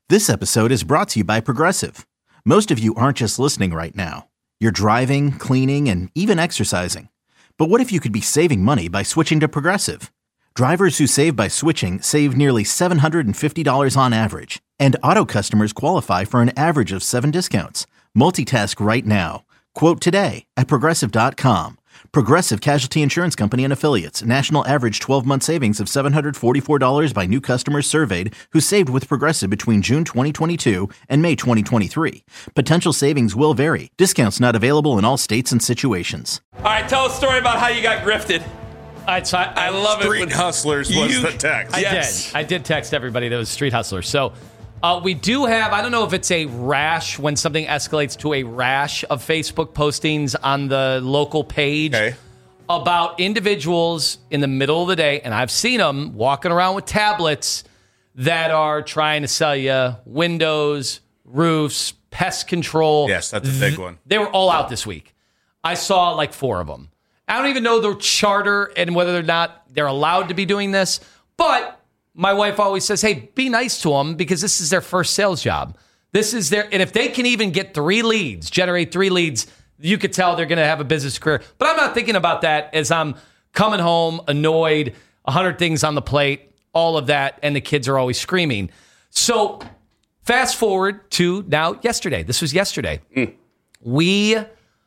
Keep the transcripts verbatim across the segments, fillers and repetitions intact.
This episode is brought to you by Progressive. Most of you aren't just listening right now. You're driving, cleaning, and even exercising. But what if you could be saving money by switching to Progressive? Drivers who save by switching save nearly seven hundred fifty dollars on average. And auto customers qualify for an average of seven discounts. Multitask right now. Quote today at Progressive dot com. Progressive Casualty Insurance Company and Affiliates. National average twelve-month savings of seven hundred forty-four dollars by new customers surveyed who saved with Progressive between June twenty twenty-two and May twenty twenty-three. Potential savings will vary. Discounts not available in all states and situations. All right, tell a story about how you got grifted. All right, so I, I love Street it. When Hustlers was you, the text. I yes. did. I did text everybody that was Street Hustlers. So uh, we do have, I don't know if it's a rash when something escalates to a rash of Facebook postings on the local page. Okay. About individuals in the middle of the day, and I've seen them walking around with tablets that are trying to sell you windows, roofs, pest control. Yes, that's a big one. They were all out this week. I saw like four of them. I don't even know their charter and whether or not they're allowed to be doing this, but my wife always says, hey, be nice to them because this is their first sales job. This is their, and if they can even get three leads, generate three leads, you could tell they're going to have a business career. But I'm not thinking about that as I'm coming home, annoyed, a hundred things on the plate, all of that, and the kids are always screaming. So fast forward to now yesterday. This was yesterday. Mm. We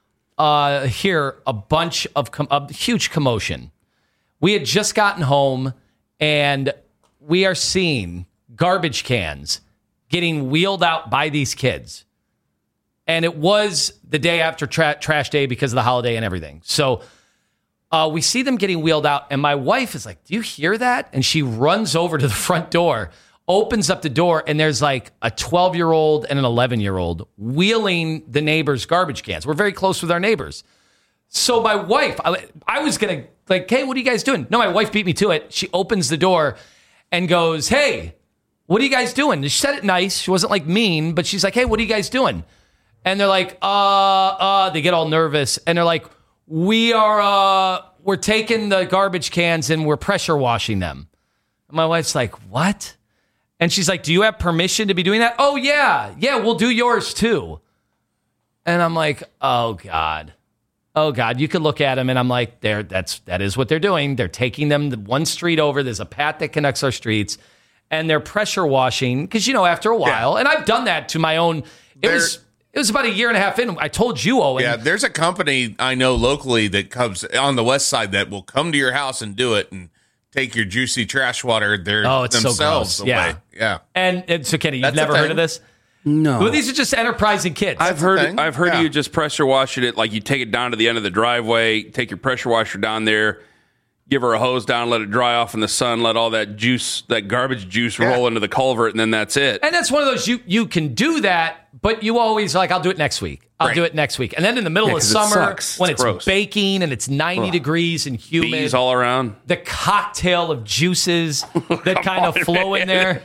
uh, hear a bunch of com- a huge commotion. We had just gotten home, and we are seeing garbage cans getting wheeled out by these kids. And it was the day after tra- trash day because of the holiday and everything. So uh, we see them getting wheeled out. And my wife is like, do you hear that? And she runs over to the front door, opens up the door, and there's like a twelve-year-old and an eleven-year-old wheeling the neighbors' garbage cans. We're very close with our neighbors. So my wife, I, I was going to like, hey, what are you guys doing? No, my wife beat me to it. She opens the door and goes, hey, what are you guys doing? She said it nice. She wasn't like mean, but she's like, hey, what are you guys doing? And they're like, uh, uh, they get all nervous. And they're like, we are, uh, we're taking the garbage cans and we're pressure washing them. And my wife's like, what? And she's like, do you have permission to be doing that? Oh, yeah. Yeah, we'll do yours too. And I'm like, oh, God. Oh, God. You could look at them and I'm like, there, that's, that is what they're doing. They're taking them the one street over. There's a path that connects our streets. And they're pressure washing. Because, you know, after a while, yeah. And I've done that to my own, it they're- was... It was about a year and a half in. I told you, Owen. Yeah, there's a company I know locally that comes on the west side that will come to your house and do it and take your juicy trash water there oh, it's themselves so gross. away. Yeah. Yeah. And, and so, Kenny, you've That's never heard of this? No. Well, these are just enterprising kids. I've heard thing. I've heard Yeah. of you just pressure washing it. Like you take it down to the end of the driveway, take your pressure washer down there, give her a hose down, let it dry off in the sun, let all that juice, that garbage juice Yeah. roll into the culvert, and then that's it. And that's one of those, you you can do that, but you always like, I'll do it next week. I'll Right. do it next week. And then in the middle Yeah, of 'cause it summer, sucks. when It's it's, gross. baking and it's ninety Ugh. degrees and humid, Bees all around. the cocktail of juices that kind of flow in there,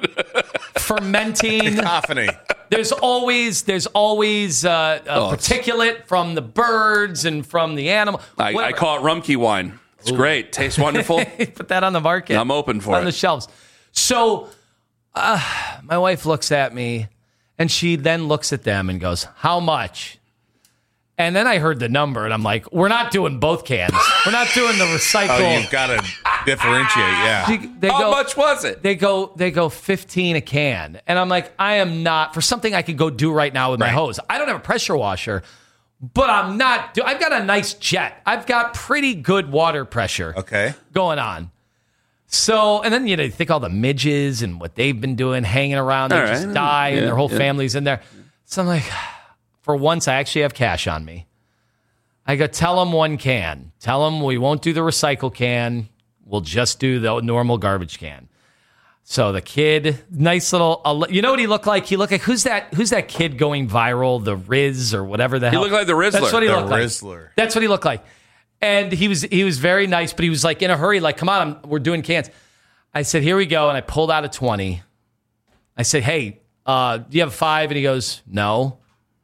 fermenting. Cacophony. There's always there's always uh, a Oh, it's- particulate from the birds and from the animal. I, I Whatever. call it Rumpke wine. It's great. Tastes wonderful. Put that on the market. I'm open for on it. the shelves. So uh, my wife looks at me, and she then looks at them and goes, "How much?" And then I heard the number, and I'm like, "We're not doing both cans. We're not doing the recycle." Oh, you've got to differentiate. Yeah. She- they How go, much was it? They go, they go fifteen a can, and I'm like, I am not for something I could go do right now with my Right. hose. I don't have a pressure washer, but I'm not. Do, I've got a nice jet. I've got pretty good water pressure. Okay. Going on. So, and then you know, you think all the midges and what they've been doing, hanging around, they All just right. die, Yeah, and their whole yeah. family's in there. So I'm like, for once, I actually have cash on me. I go, tell them one can. Tell them we won't do the recycle can. We'll just do the normal garbage can. So the kid, nice little, you know what he looked like? He looked like, who's that Who's that kid going viral? The Riz or whatever the He hell. looked like the Rizzler. That's what he The looked like. Rizzler. That's what he looked like. And he was he was very nice, but he was like in a hurry, like, come on, I'm, we're doing cans. I said, here we go. And I pulled out a twenty. I said, hey, uh, do you have a five? And he goes, no.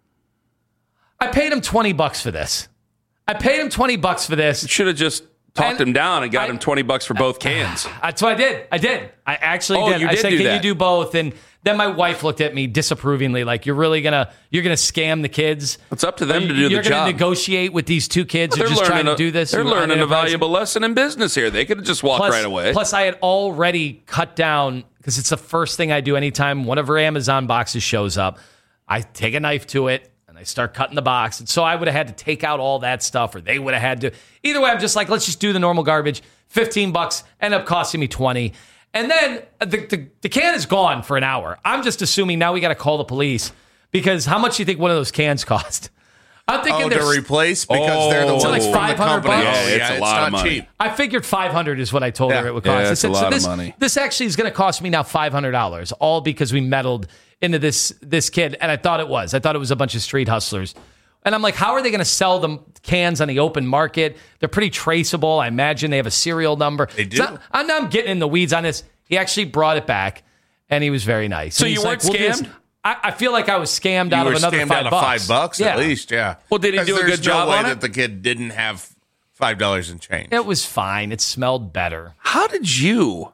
I paid him twenty bucks for this. I paid him twenty bucks for this. Should have just talked And him down and got I- him twenty bucks for both cans. That's what I did. I did. I actually Oh, did. you I did said, do can that. you do both? And Then my wife looked at me disapprovingly, like, you're really going to you're gonna scam the kids? It's up to them to do the You're going job. to negotiate with these two kids Well, who are just trying a, to do this? They're who learning a enterprise- valuable lesson in business here. They could have just walked plus, right away. Plus, I had already cut down, because it's the first thing I do anytime one of her Amazon boxes shows up. I take a knife to it, and I start cutting the box. And so I would have had to take out all that stuff, or they would have had to. Either way, I'm just like, let's just do the normal garbage. fifteen bucks, end up costing me twenty. And then the, the, the can is gone for an hour. I'm just assuming now we got to call the police, because how much do you think one of those cans cost? I'm thinking Oh, they're to replace because Oh. they're the It's ones like from five the hundred company. bucks. Oh, Yeah, yeah, it's a lot not of money. cheap. I figured five hundred is what I told Yeah. her it would Yeah, cost. I that's said, a lot so of this, money. This actually is going to cost me now five hundred dollars, all because we meddled into this this kid. And I thought it was. I thought it was a bunch of street hustlers. And I'm like, how are they going to sell them cans on the open market? They're pretty traceable. I imagine they have a serial number. They do. So I'm, now I'm getting in the weeds on this. He actually brought it back, and he was very nice. So And you he's weren't like, we'll do this. scammed? I, I feel like I was scammed You out were of another scammed five out of bucks. five bucks Yeah. at least, yeah. Well, did he 'Cause do a there's good job no way on that it? the kid didn't have five dollars in change. It was fine. It smelled better. How did you?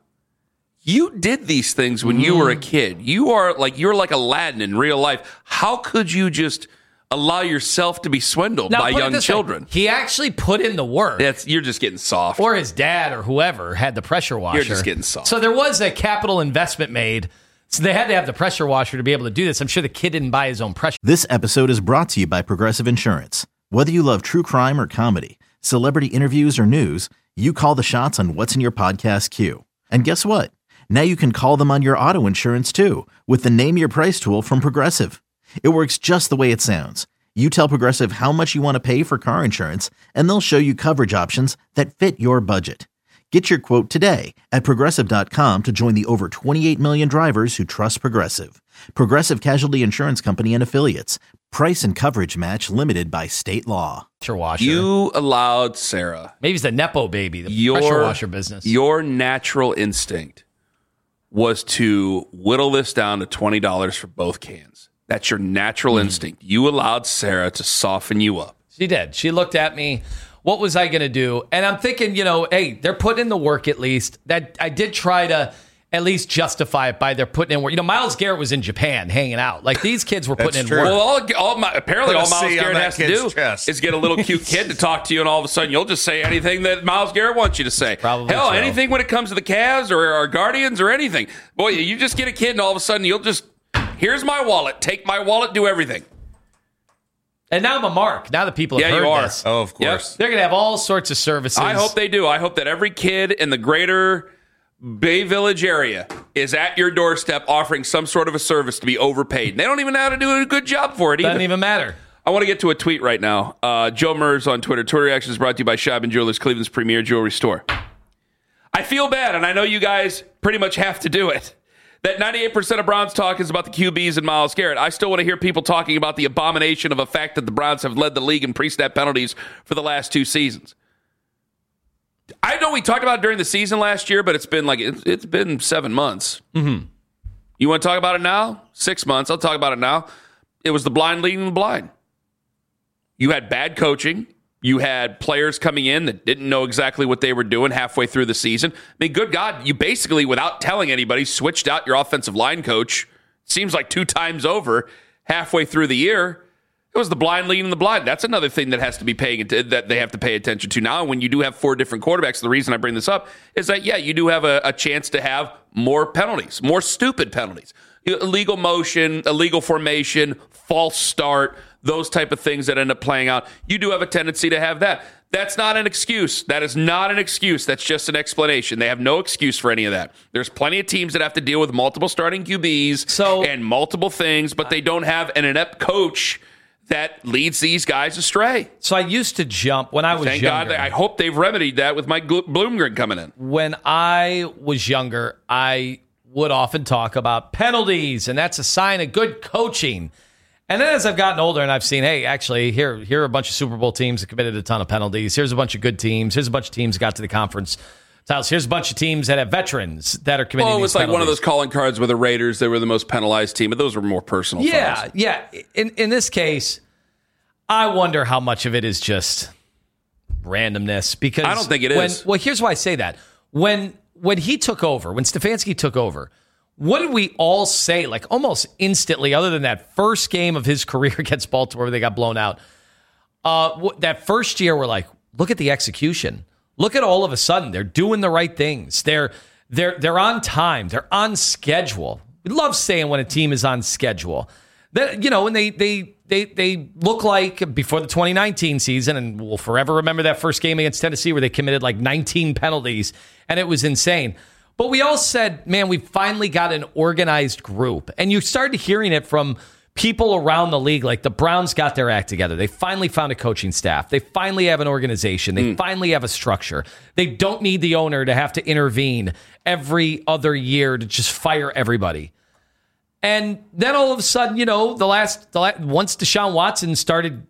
You did these things when you were a kid. You are like you're like Aladdin in real life. How could you just allow yourself to be swindled Now, by put it young this way. children? He actually put in the work. That's you're just getting soft. Or his dad or whoever had the pressure washer. You're just getting soft. So there was a capital investment made. So they had to have the pressure washer to be able to do this. I'm sure the kid didn't buy his own pressure. This episode is brought to you by Progressive Insurance. Whether you love true crime or comedy, celebrity interviews or news, you call the shots on what's in your podcast queue. And guess what? Now you can call them on your auto insurance too, with the Name Your Price tool from Progressive. It works just the way it sounds. You tell Progressive how much you want to pay for car insurance, and they'll show you coverage options that fit your budget. Get your quote today at Progressive dot com to join the over twenty-eight million drivers who trust Progressive. Progressive Casualty Insurance Company and Affiliates. Price and coverage match limited by state law. Pressure washer. You allowed Sarah Maybe it's the Nepo baby, the your pressure washer business. Your natural instinct was to whittle this down to twenty dollars for both cans. That's your natural instinct. You allowed Sarah to soften you up. She did. She looked at me. What was I going to do? And I'm thinking, you know, hey, they're putting in the work at least. That I did try to at least justify it by they're putting in work. You know, Myles Garrett was in Japan hanging out. Like these kids were putting That's in true. work. Well, all, all my, apparently Put a all Myles C on Garrett that has to kid's do chest. is get a little cute kid to talk to you, and all of a sudden you'll just say anything that Myles Garrett wants you to say. Probably Hell, so. anything when it comes to the Cavs or our Guardians or anything. Boy, you just get a kid, and all of a sudden you'll just, here's my wallet. Take my wallet, do everything. And now I'm a mark. Now that people have Yeah, heard you are. this, Oh, of course. they're going to have all sorts of services. I hope they do. I hope that every kid in the greater Bay Village area is at your doorstep offering some sort of a service to be overpaid. And they don't even know how to do a good job for it either. Doesn't even matter. I want to get to a tweet right now. Uh, Joe Mers on Twitter. Twitter Reaction is brought to you by Shabin Jewelers, Cleveland's premier jewelry store. I feel bad, and I know you guys pretty much have to do it. That ninety-eight percent of Browns talk is about the Q Bs and Myles Garrett. I still want to hear people talking about the abomination of a fact that the Browns have led the league in pre-snap penalties for the last two seasons. I know we talked about it during the season last year, but it's been like it's, it's been seven months. Mm-hmm. You want to talk about it now? Six months. I'll talk about it now. It was the blind leading the blind. You had bad coaching. You had players coming in that didn't know exactly what they were doing halfway through the season. I mean, good God, you basically, without telling anybody, switched out your offensive line coach, seems like two times over, halfway through the year. It was the blind leading the blind. That's another thing that has to be paying that they have to pay attention to now. When you do have four different quarterbacks, the reason I bring this up is that, yeah, you do have a, a chance to have more penalties, more stupid penalties. Illegal motion, illegal formation, false start, those type of things that end up playing out. You do have a tendency to have that. That's not an excuse. That is not an excuse. That's just an explanation. They have no excuse for any of that. There's plenty of teams that have to deal with multiple starting Q Bs So- and multiple things, but they don't have an inept coach that leads these guys astray. So I used to jump when I was Thank younger. God. I hope they've remedied that with Mike Bloomgren coming in. When I was younger, I would often talk about penalties, and that's a sign of good coaching. And then as I've gotten older and I've seen, hey, actually, here, here are a bunch of Super Bowl teams that committed a ton of penalties. Here's a bunch of good teams. Here's a bunch of teams that got to the conference titles. Here's a bunch of teams that have veterans that are committing Well, it these was like penalties. one of those calling cards with the Raiders. They were the most penalized team, but those were more personal Yeah, fouls. yeah. In in this case, I wonder how much of it is just randomness. Because I don't think it when, is. Well, here's why I say that. When when he took over, when Stefanski took over, what did we all say? Like almost instantly, other than that first game of his career against Baltimore where they got blown out. Uh, that first year, we're like, look at the execution. Look at all of a sudden they're doing the right things. They're they're they're on time. They're on schedule. We love saying when a team is on schedule. That, you know, and they they they they look like before the twenty nineteen season, and we'll forever remember that first game against Tennessee where they committed like nineteen penalties, and it was insane. But we all said, man, we finally got an organized group. And you started hearing it from people around the league, like the Browns got their act together. They finally found a coaching staff. They finally have an organization. They mm. finally have a structure. They don't need the owner to have to intervene every other year to just fire everybody. And then all of a sudden, you know, the last, the last once Deshaun Watson started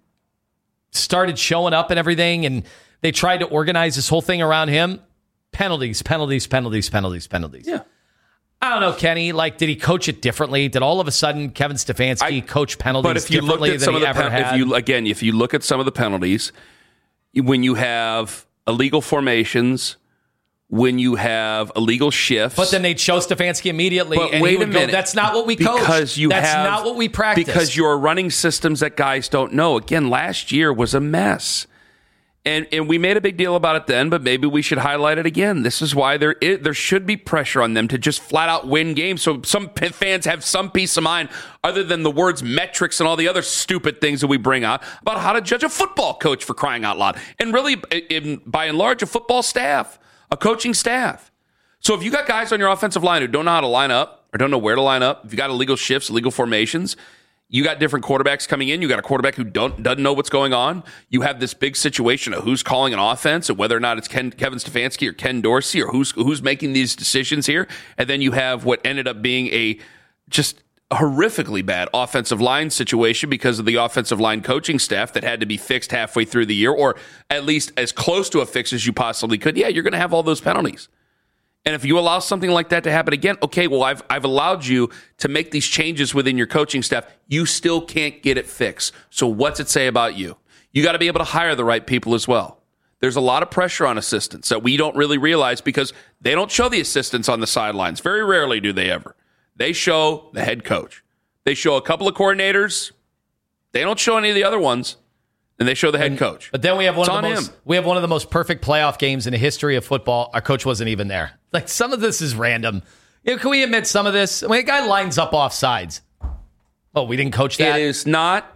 started showing up and everything, and they tried to organize this whole thing around him, penalties, penalties, penalties, penalties, penalties. Yeah. I don't know, Kenny. Like, did he coach it differently? Did all of a sudden Kevin Stefanski I, coach penalties but if you differently looked at than some he of the ever pen- had? If you, again, if you look at some of the penalties, when you have illegal formations, when you have illegal shifts. But then they'd show Stefanski immediately, but and wait he would a minute. go, that's not what we coach. Because you that's have, not what we practice. Because you're running systems that guys don't know. Again, last year was a mess. And and we made a big deal about it then, but maybe we should highlight it again. This is why there is, there should be pressure on them to just flat out win games, so some fans have some peace of mind other than the words metrics and all the other stupid things that we bring out about how to judge a football coach, for crying out loud. And really, in, by and large, a football staff, a coaching staff. So if you got guys on your offensive line who don't know how to line up or don't know where to line up, if you got illegal shifts, illegal formations, you got different quarterbacks coming in. You got a quarterback who don't doesn't know what's going on. You have this big situation of who's calling an offense and whether or not it's Ken, Kevin Stefanski or Ken Dorsey or who's who's making these decisions here. And then you have what ended up being a just horrifically bad offensive line situation because of the offensive line coaching staff that had to be fixed halfway through the year, or at least as close to a fix as you possibly could. Yeah, you're going to have all those penalties. And if you allow something like that to happen again, okay, well, I've I've allowed you to make these changes within your coaching staff. You still can't get it fixed. So what's it say about you? You got to be able to hire the right people as well. There's a lot of pressure on assistants that we don't really realize because they don't show the assistants on the sidelines. Very rarely do they ever. They show the head coach. They show a couple of coordinators. They don't show any of the other ones. And they show the head and, coach. But then we have one it's of the most him. we have one of the most perfect playoff games in the history of football. Our coach wasn't even there. Like, some of this is random. You know, can we admit some of this? I mean, a guy lines up off sides. Oh, we didn't coach that? It is not.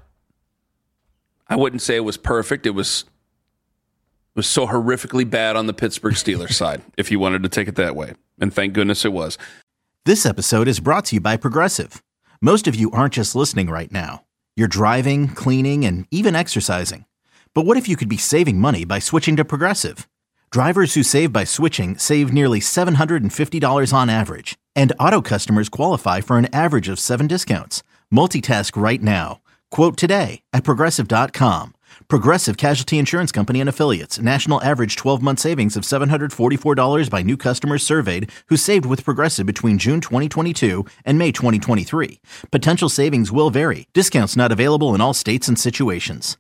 I wouldn't say it was perfect. It was it was so horrifically bad on the Pittsburgh Steelers side, if you wanted to take it that way. And thank goodness it was. This episode is brought to you by Progressive. Most of you aren't just listening right now. You're driving, cleaning, and even exercising. But what if you could be saving money by switching to Progressive? Drivers who save by switching save nearly seven hundred fifty dollars on average. And auto customers qualify for an average of seven discounts. Multitask right now. Quote today at Progressive dot com. Progressive Casualty Insurance Company and Affiliates. National average twelve-month savings of seven hundred forty-four dollars by new customers surveyed who saved with Progressive between June twenty twenty-two and May twenty twenty-three. Potential savings will vary. Discounts not available in all states and situations.